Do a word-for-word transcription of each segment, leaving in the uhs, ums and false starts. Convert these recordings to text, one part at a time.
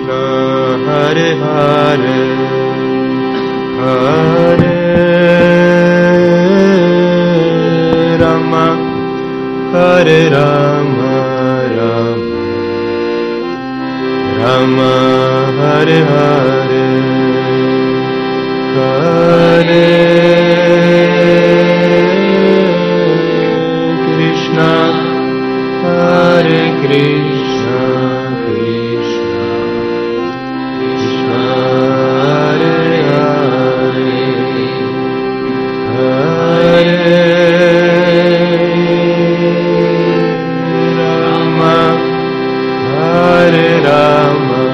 Krishna, Hare Hare, Hare Rama, Hare Rama, Rama Rama, Hare Hare, Hare Krishna, Hare Krishna, Krishna Krishna, Hare Hare, Hare Rama, Hare Rama,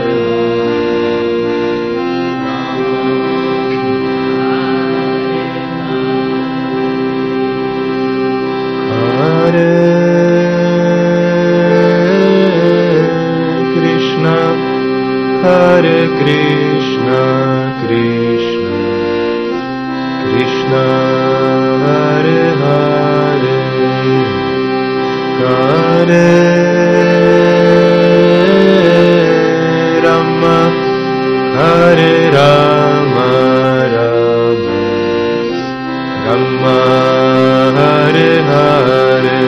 Hare Krishna, Hare Krishna, Krishna Krishna, Hare Hare, Hare Rama, Hare Rama, Rama Rama, Hare Hare,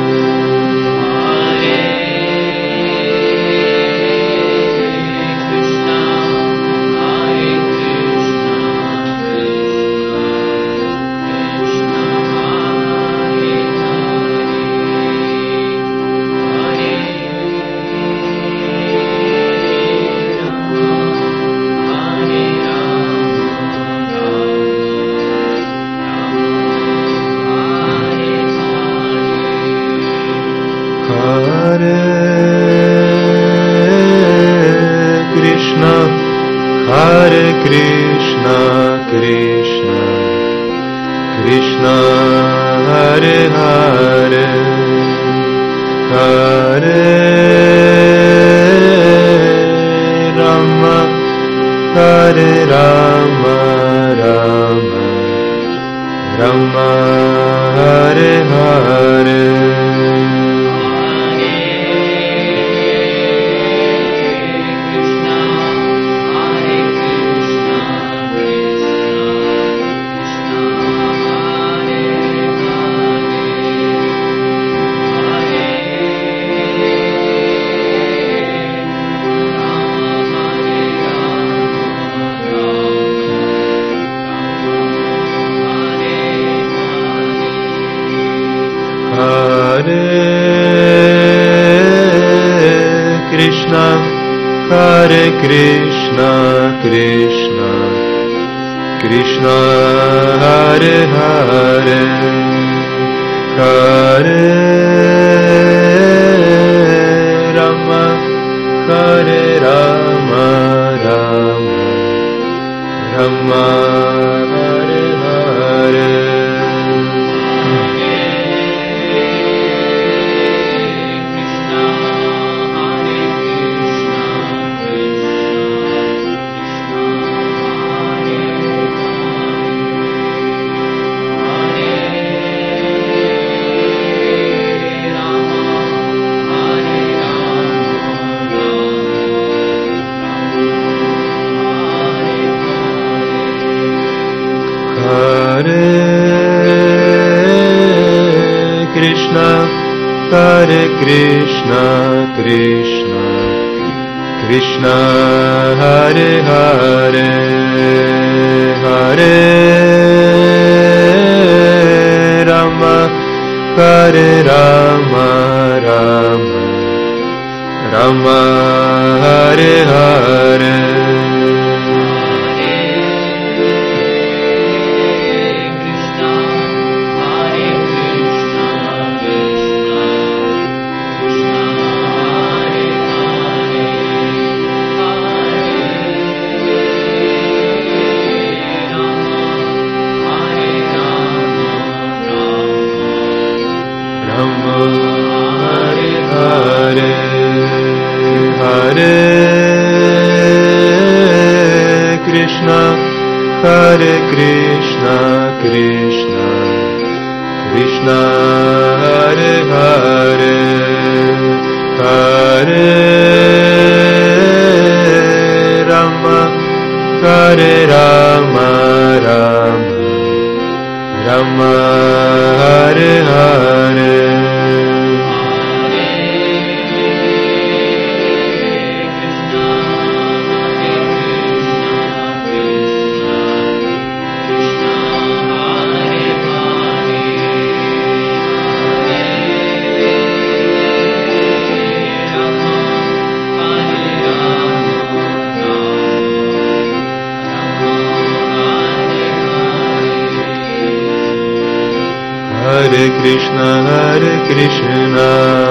Hare Krishna, Hare Krishna, Krishna Krishna, Hare Hare, Hare Rama, Hare Rama, Rama Rama, Hare Hare, Krishna, Hare Krishna, Krishna Krishna, Hare Hare, Hare Rama, Hare Rama, Rama Rama, Hare Hare, Hare Krishna, Krishna Krishna, Hare Hare, Hare Rama, Hare Rama, Rama Rama, Hare Hare, Hare Krishna, Krishna Krishna, Hare Hare, Hare Hare Krishna, Hare Krishna,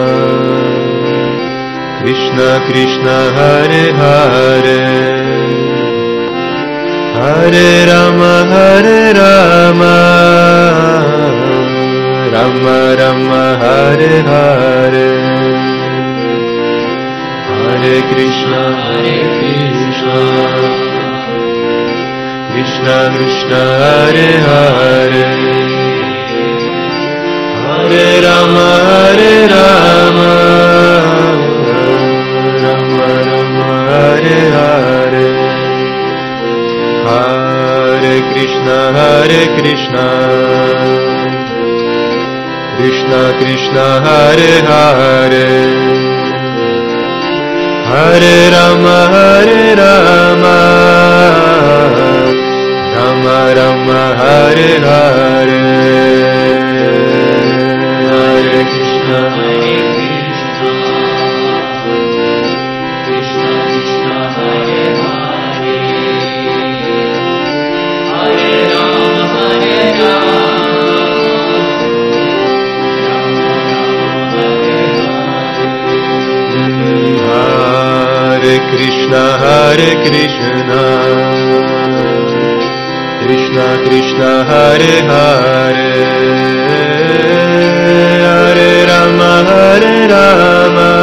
Krishna Krishna, Hare Hare, Hare Rama, Hare Rama, Rama Rama, Hare Hare, Hare Krishna, Hare Krishna, Krishna Krishna, Hare Hare, Hare Rama, Hare Rama, Rama Rama, Hare Hare, Hare Krishna, Hare Krishna, Krishna Krishna, Hare Hare, Hare Rama, Hare Rama, Rama Rama, Hare Hare, Hare Krishna, Hare Krishna, Krishna Krishna, Hare Hare, Hare Rama, Hare Rama, Hare Krishna, Hare Krishna, Krishna Krishna, Hare Hare, Hare Rama, Hare Rama,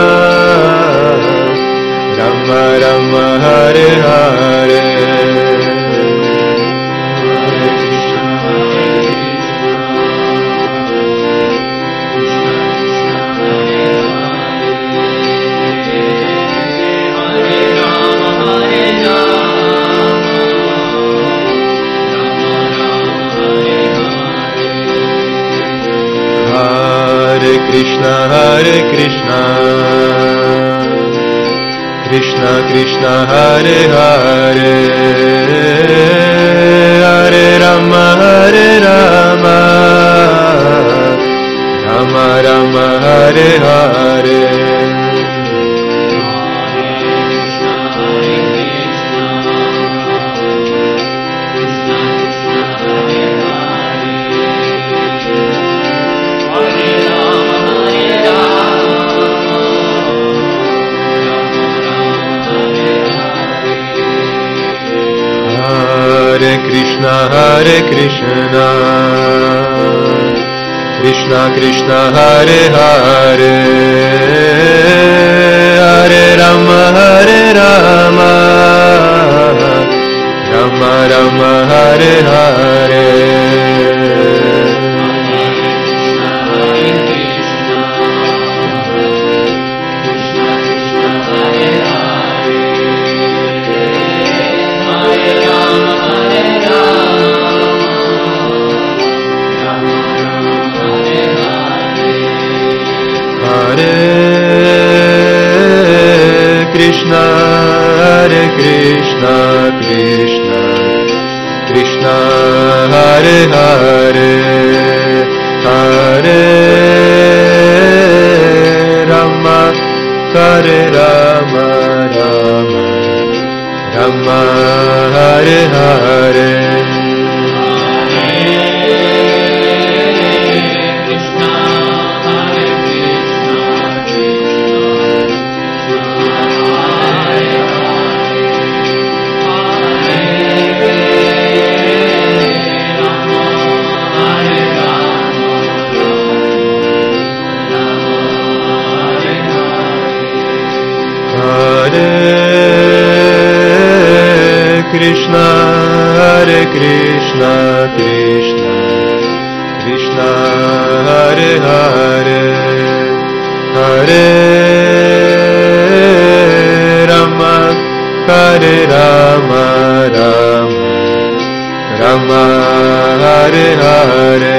Rama Rama, Hare Hare, Hare Krishna, Hare Krishna, Hare Krishna, Krishna Krishna, Hare Hare, Hare Rama, Hare Rama, Rama Rama, Hare Hare, Hare Krishna, Hare Krishna, Krishna Krishna, Hare Hare, Hare Rama, Hare Rama, Rama Rama, Hare Hare, Krishna, Hare Krishna, Krishna, Krishna, Hare Hare, Hare Rama, Hare Rama, Rama, Rama, Hare Hare, Krishna, Hare Krishna, Krishna, Krishna, Hare Hare, Hare Rama, Hare Rama, Rama, Rama, Hare Hare,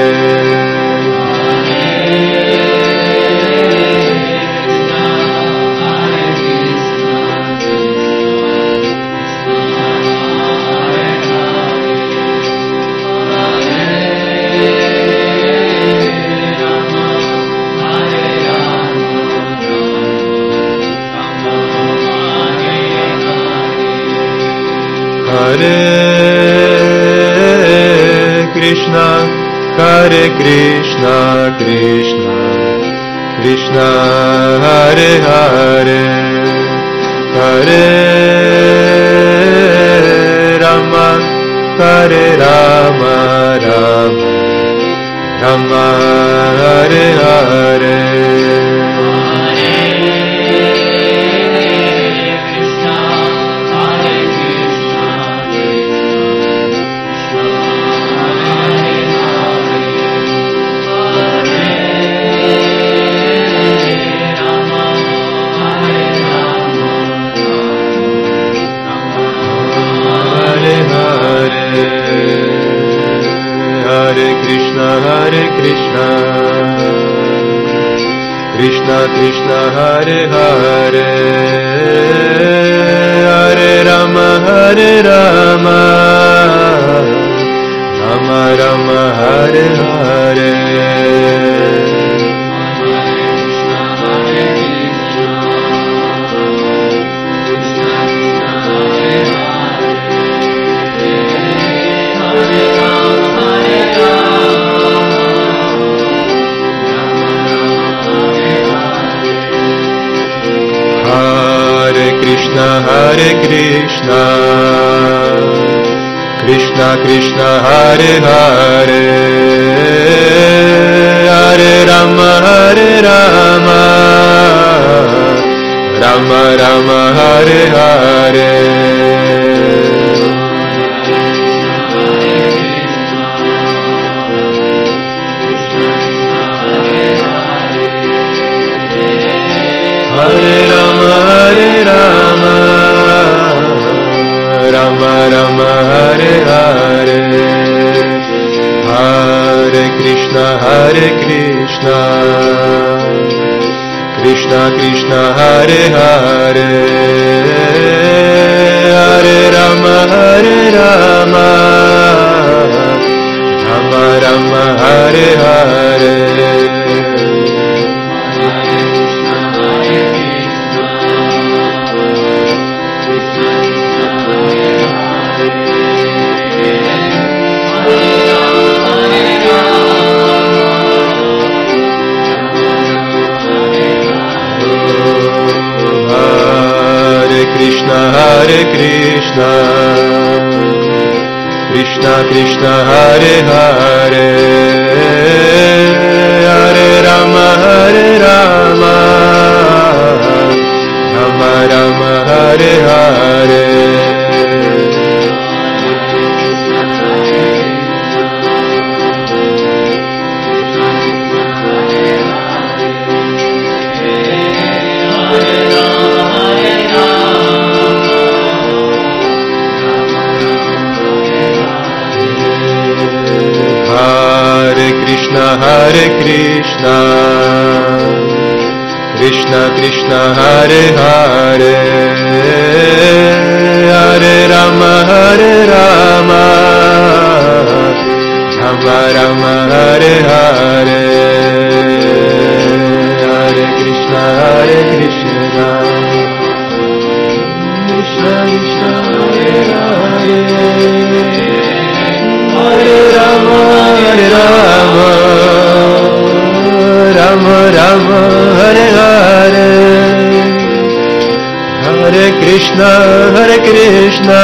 Hare Krishna, Hare Krishna, Krishna, Krishna, Hare Hare, Hare Rama, Hare Rama, Rama, Rama, Hare Hare. Hare Krishna, Krishna Krishna Hare Hare, Hare Rama Hare Rama, Rama Rama Hare Hare. Krishna Hare Krishna, Krishna Krishna Hare Hare, Hare Rama Hare Rama, Rama Rama Hare Hare. Hare Rama Hare Rama, Rama Rama Hare Hare, Hare Krishna Hare Krishna, Krishna Krishna Hare Hare, Hare Rama Hare Rama, Rama Rama Hare Hare. Krishna Hare Krishna, Krishna Krishna Hare Hare, Hare Rama Hare Rama, Rama Rama Hare Hare. Hare Krishna, Krishna Krishna Hare Hare, Hare Rama Hare Rama, Rama Rama Hare Hare, Hare Krishna Hare Krishna, Krishna Krishna Hare Hare, Hare Rama Hare Rama, Rama Rama Hare Hare, Hare Krishna Hare Krishna,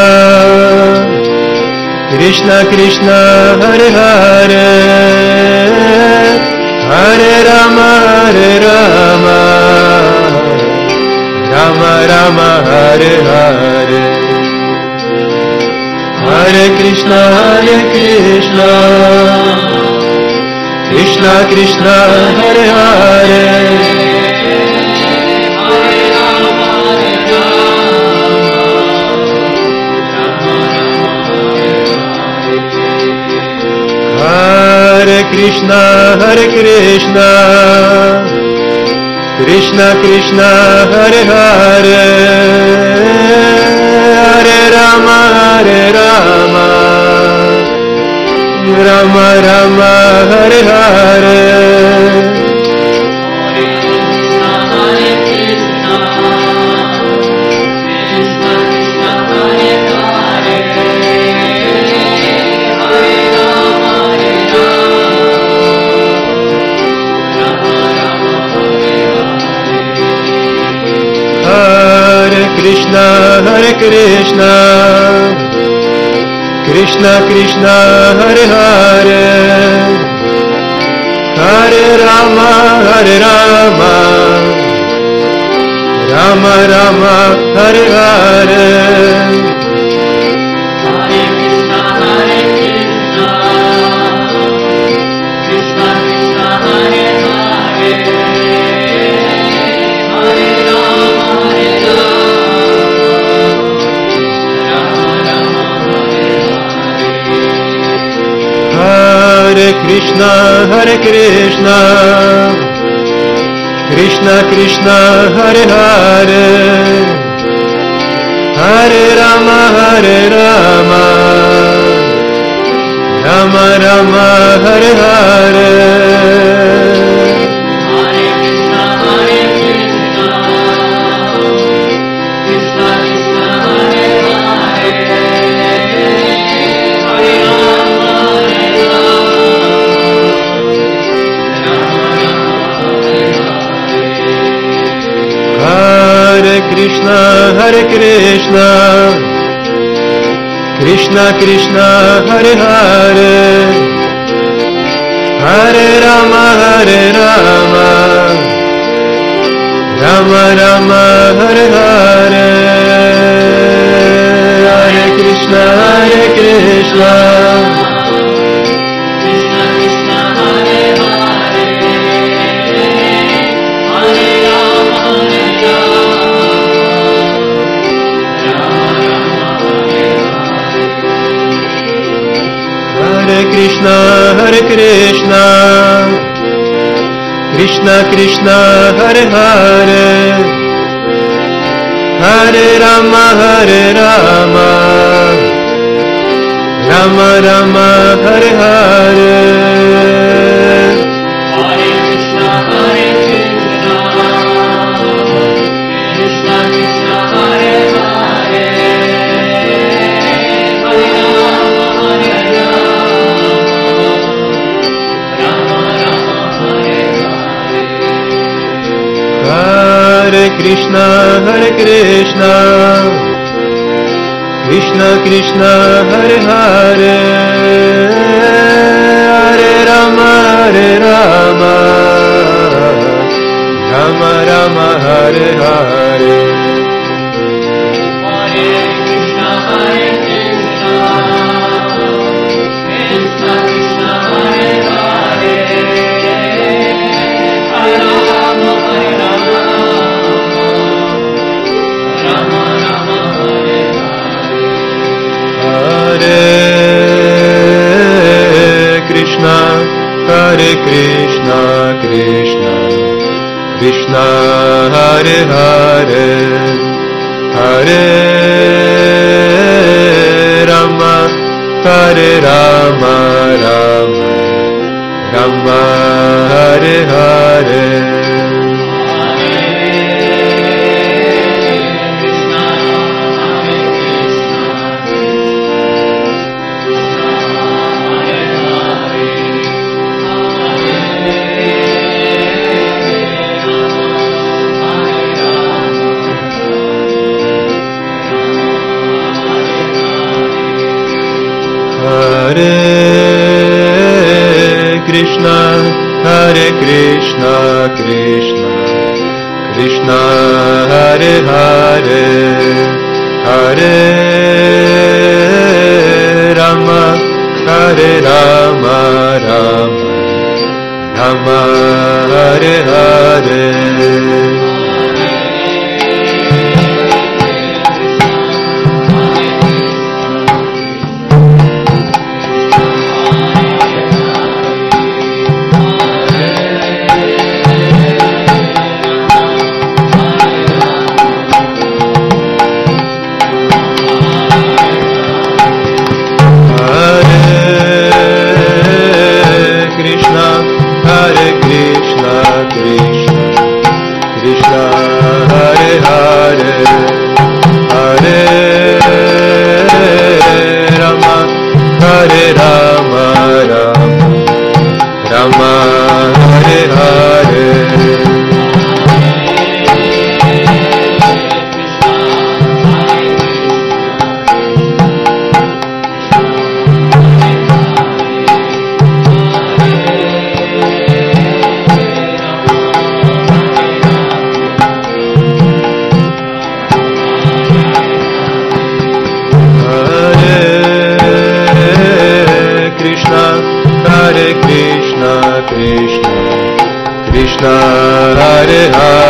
Krishna Krishna Hare Hare, Hare Rama Hare Rama, Rama Rama Hare Hare, Hare Krishna Hare Krishna, Krishna Krishna Hare Hare, Hare Rama Hare Rama, Hare Krishna Hare Krishna, Krishna Krishna Hare Hare, Hare Rama Hare Rama, Rama Rama Hare Hare, Hare Krishna Krishna Krishna Hare Hare, Hare Rama Hare Rama, Krishna, Krishna Krishna Hare Hare, Hare Rama Hare Rama, Rama Rama Hare Hare. Hare Krishna, Hare Krishna, Krishna Krishna, Hare Hare, Hare Rama, Hare Rama, Rama Rama, Hare Hare. Hare Krishna, Hare Krishna, Krishna Krishna, Hare Hare, Hare Rama, Hare Rama, Rama Rama, Hare Hare. Hare Krishna, Hare Krishna, Krishna Krishna, Hare Hare, Hare Rama, Hare Rama, Hare Krishna, Hare Krishna, Krishna Krishna, Hare Hare, Hare Rama, Hare Rama, Rama Rama, Hare Hare. Hare Krishna, Hare Krishna, Krishna Krishna, Hare Hare, Hare Rama, Hare Hare Krishna, Hare Krishna, Krishna Krishna, Hare Hare, Hare Rama, Hare Rama, Rama Rama, Hare Hare. Hare Krishna, Hare Krishna, Krishna Krishna, Hare Hare, Hare Rama, Hare Rama, Rama Rama, Hare Hare. Hare Krishna, Hare Krishna, Krishna Krishna, Hare Hare, Hare Rama, Hare Rama, Rama Rama, Hare Hare. Hare Krishna, Hare Krishna, Krishna Krishna, Hare Hare, Hare Rama, Hare Rama, Rama Rama, Hare Hare Krishna, Hare Krishna, Krishna Krishna, Hare Hare, Hare Rama, Hare Rama, Rama Rama, Hare Hare. Hare Krishna, Hare Krishna, Krishna Krishna, Hare Hare, Hare Rama, Hare Rama, Rama Rama, Hare Hare.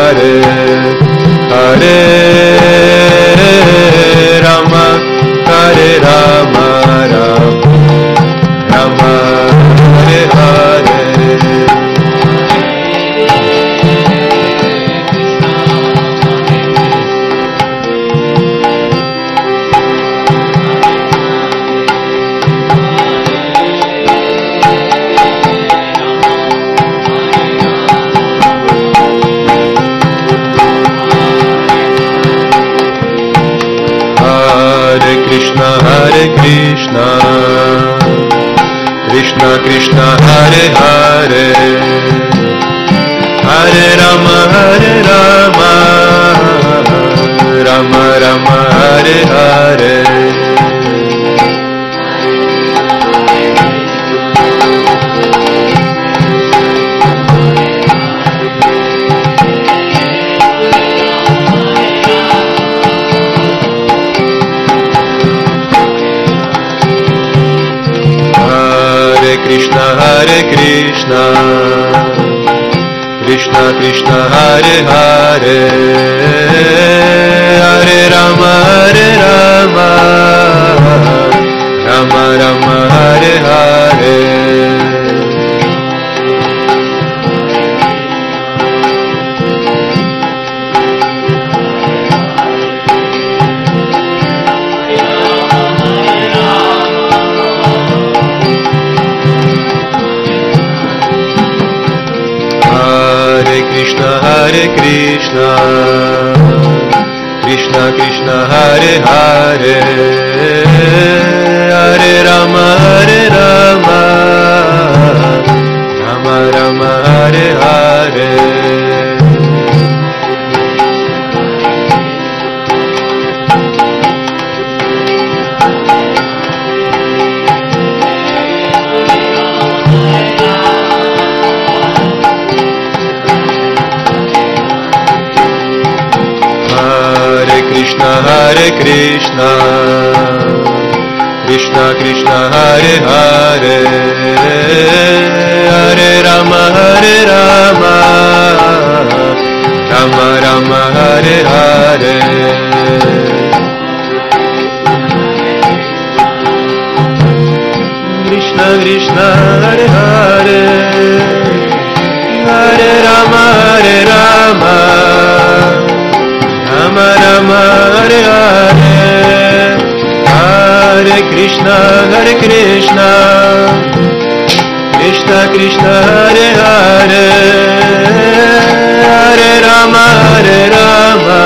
Hare Hare Rama Hare Rama Rama Hare Hare Krishna Hare Krishna Krishna Krishna Hare Hare Hare Rama Hare Rama Rama Rama Hare Hare Krishna Hare Krishna Krishna Krishna Hare Hare Hare Rama Hare Rama Rama Rama Hare Hare Krishna Hare Krishna Krishna Krishna Hare Hare Hare Rama Hare Rama Rama Rama Hare Hare Krishna Hare Krishna Krishna Krishna Hare Hare Hare Rama Hare Rama Rama Rama Hare Hare Krishna Krishna Hare Hare Hare Rama Hare Rama Rama Rama Hare Hare Hare Krishna Hare Krishna Krishna Krishna Hare Hare Hare Rama Hare Rama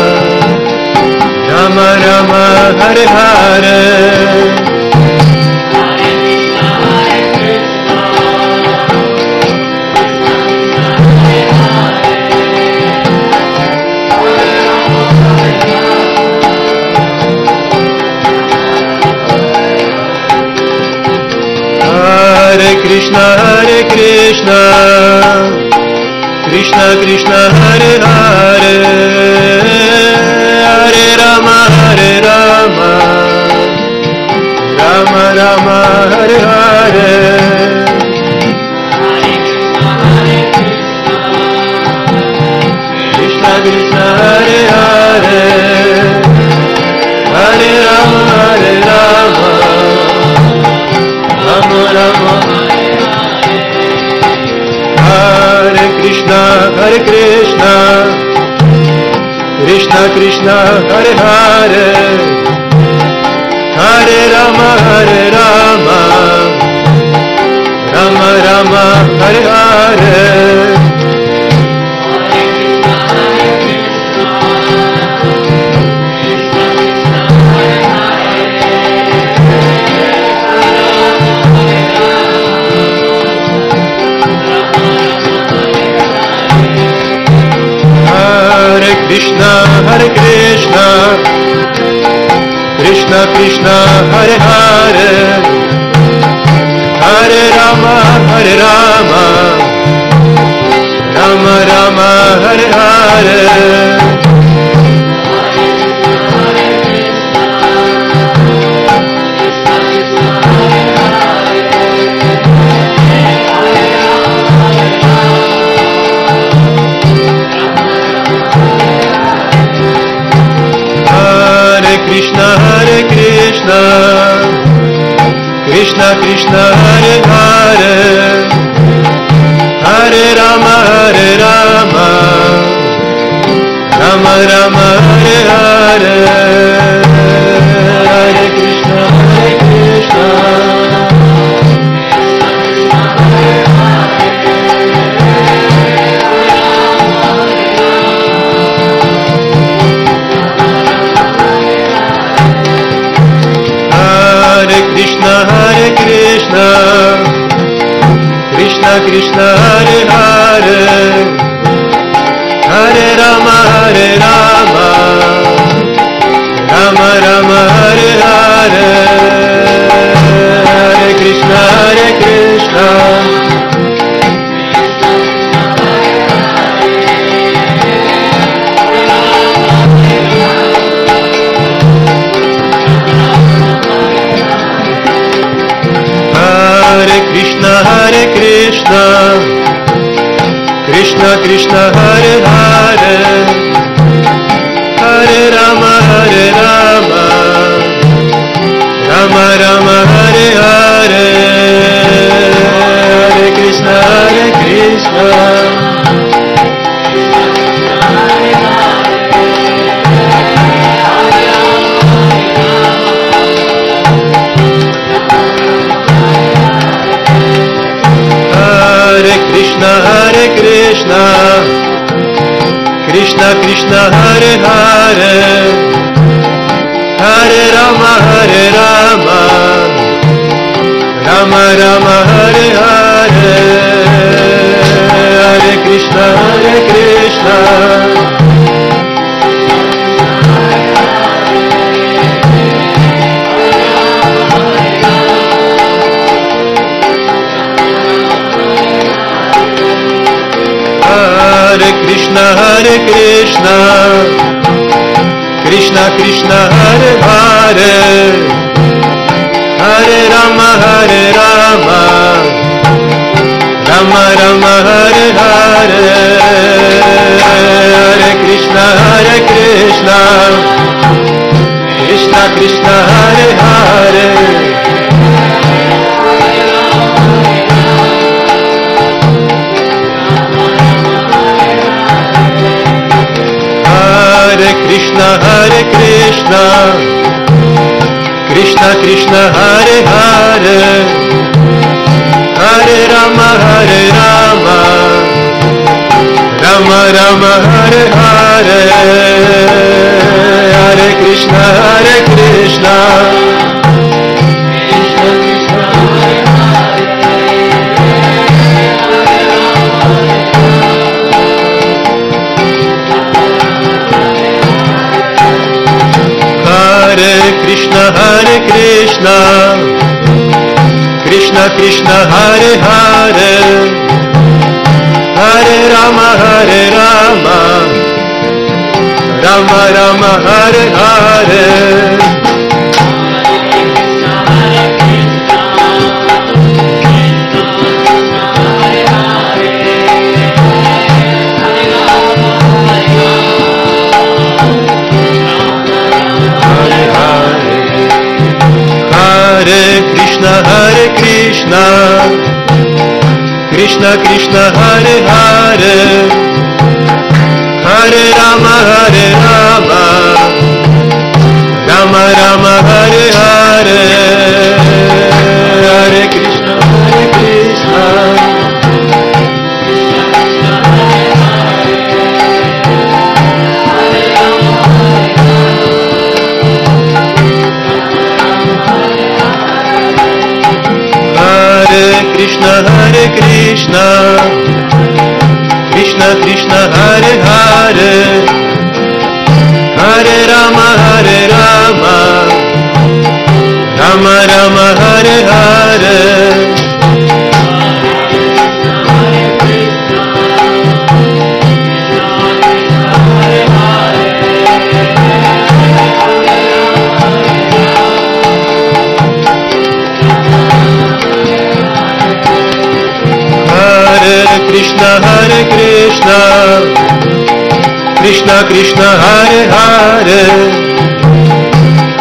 Rama Rama Hare Hare Krishna Hare Krishna Krishna Krishna Hare Hare Hare Rama Hare Rama Rama Rama Hare Hare Krishna Krishna Hare Hare Hare Rama Hare Rama Rama Rama Hare Krishna Hare Krishna Krishna Krishna Hare Hare Hare Rama Hare Rama Rama Rama Hare Hare Krishna Hare Krishna Krishna Krishna Hare Hare Hare Rama Hare Rama Rama Rama Hare Hare Krishna, Hare Krishna, Krishna Krishna, Hare Hare, Hare Rama, Hare Rama, Rama Rama, Hare Hare, Hare Krishna, Hare Krishna, Hare Krishna, Hare Krishna, Krishna Krishna, Hare Hare, Hare Rama, Hare Rama, Rama Rama, Hare Hare, Hare Krishna, Hare Krishna, Hare Krishna, Hare Krishna, Krishna Krishna, Hare Hare, Hare Rama, Hare Rama, Rama Rama, Hare Hare, Hare Krishna, Hare Krishna, Hare Krishna, Hare Krishna, Krishna Krishna, Hare Hare, Hare Rama, Hare Rama, Rama Rama, Hare Hare, Hare Krishna, Hare Krishna, Hare Krishna, Hare Krishna, Krishna Krishna, Hare Hare, Hare Rama, Hare Rama, Rama Rama, Hare Hare, Hare Krishna, Hare Krishna, Krishna Krishna, Hare Hare, Hare Krishna, Hare Krishna, Krishna Krishna, Hare Hare, Hare Rama, Hare Rama, Rama Rama, Hare Hare, Hare Krishna, Hare Krishna, Hare Krishna, Hare Krishna, Krishna Krishna, Hare Hare, Hare Rama, Hare Rama, Rama Rama, Hare Hare, Hare Krishna, Hare Krishna, Krishna Krishna, Hare Hare, Hare Rama, Hare Rama, Rama Rama, Hare Hare, Hare Krishna, Hare Krishna, Hare Krishna, Hare Krishna, Krishna Krishna, Hare Hare, Hare Rama, Hare Rama, Rama Rama, Hare Hare, Krishna, Hare Krishna, Krishna Krishna, Hare Hare,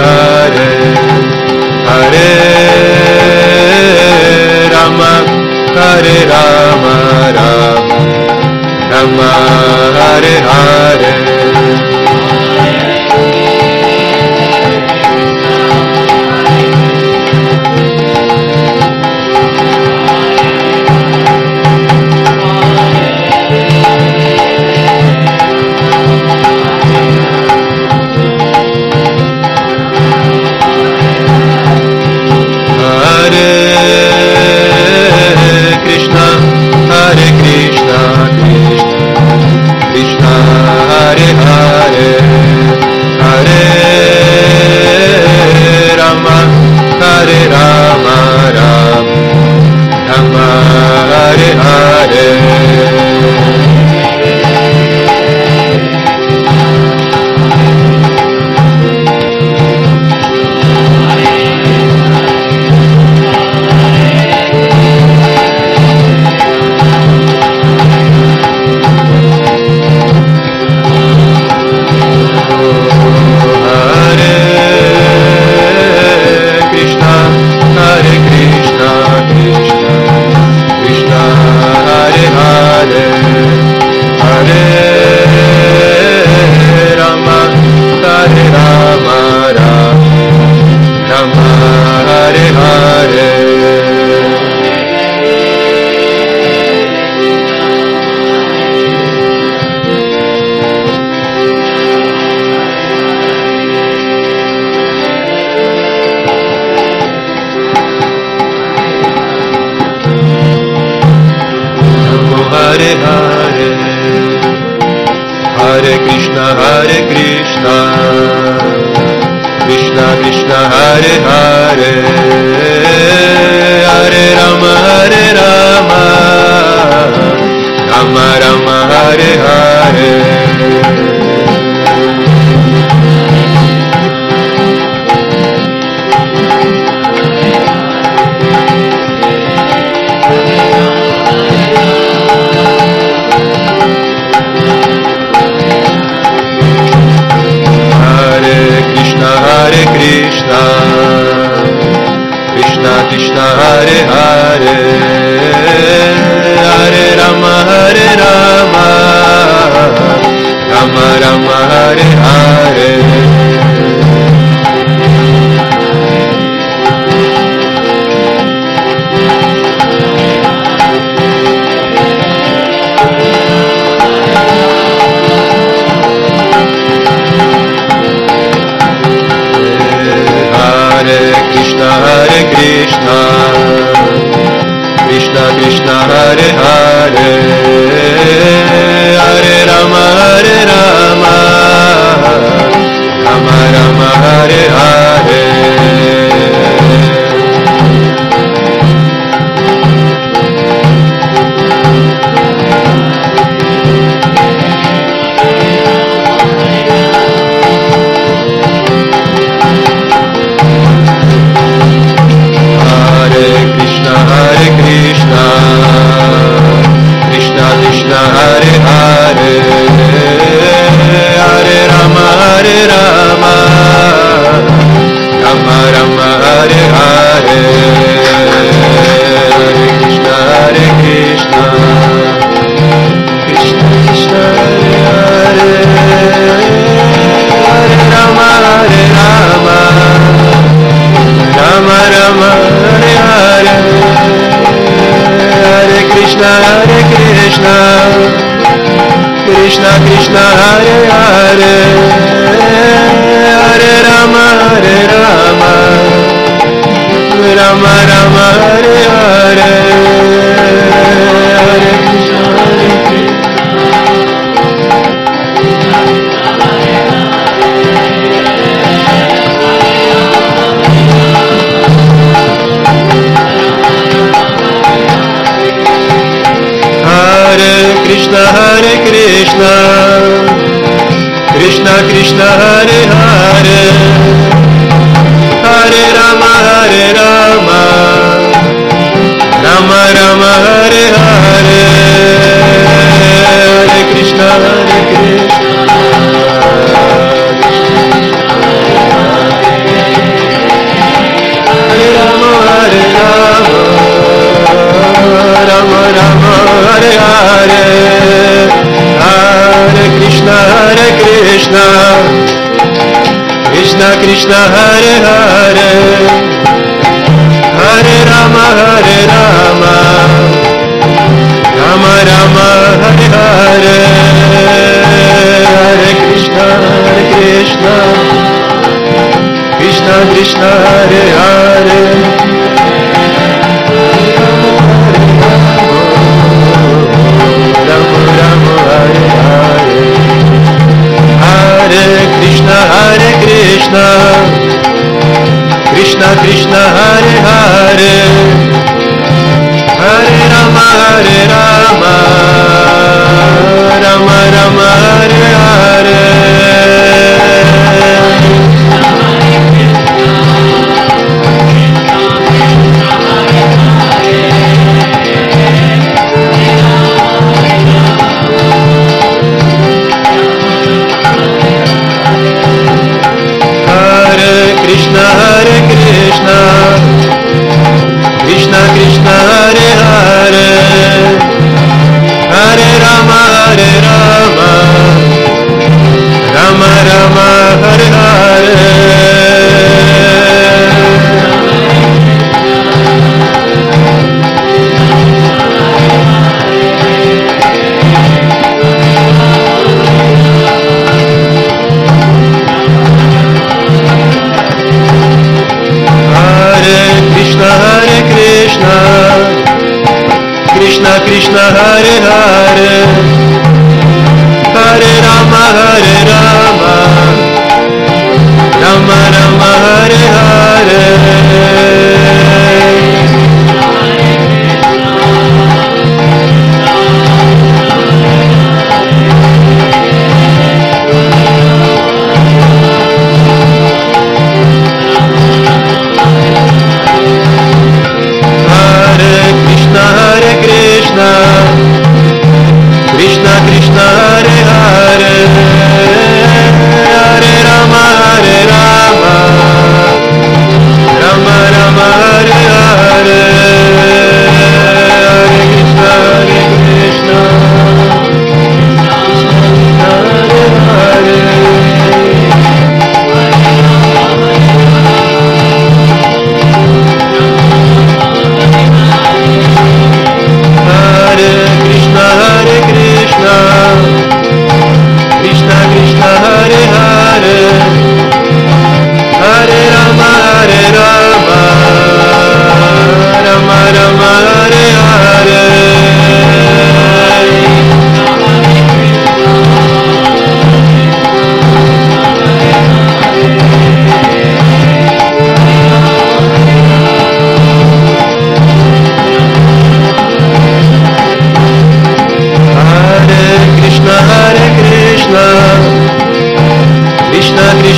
Hare Hare Rama Hare Rama Rama Rama Hare Hare Hare Hare Hare Hare Krishna, Krishna Krishna Hare Hare, Hare Rama Hare Rama, Rama Rama Hare Hare. Hare Krishna, Krishna Krishna Hare Hare, Hare Rama Hare Rama, Rama Rama Hare Hare, Hare Krishna Hare Krishna, Krishna Krishna Hare Hare, Hare Rama Hare Rama, Rama Rama Hare Hare. Hare Krishna, Hare Krishna, Krishna Krishna Hare Hare, Hare Rama Hare Rama, Rama Rama Hare Hare, Hare Krishna, Hare Krishna, Hare Krishna, Krishna Krishna Hare Hare, Hare Rama Hare Rama, Rama Rama Hare Hare, Hare Krishna, Hare Krishna, Hare Rama Hare Rama, Rama Rama Hare Hare, Hare Krishna, Hare Krishna, Krishna Krishna Hare Hare, Hare Rama Hare Rama, Rama Rama Hare Hare, Hare Krishna, Hare Krishna, Krishna Krishna Hare Hare. Hare Krishna, Hare Krishna, Krishna Krishna Hare Hare, Hare Rama Hare Rama, Rama Rama Hare Hare. Krishna, Hare Krishna, Krishna Krishna Hare Hare, Hare Rama Hare Rama, Rama Rama Hare Hare. Hare Krishna,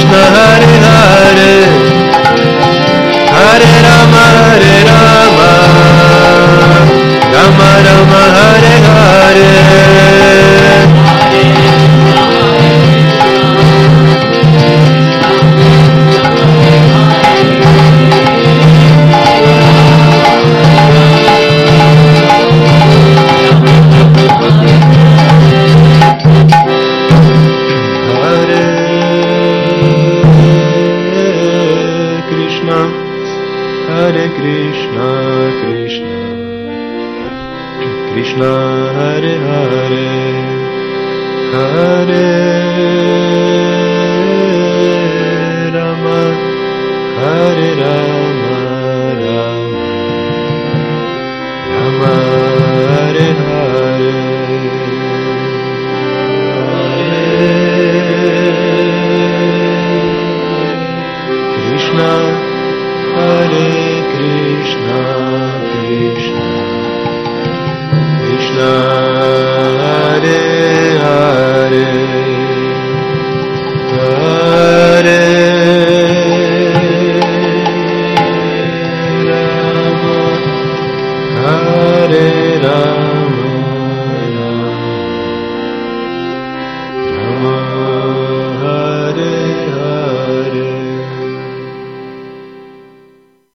Krishna Hare Hare Hare Rama Hare Rama Rama Rama Hare Hare Hare Krishna, Krishna, Krishna Hare Hare, Hare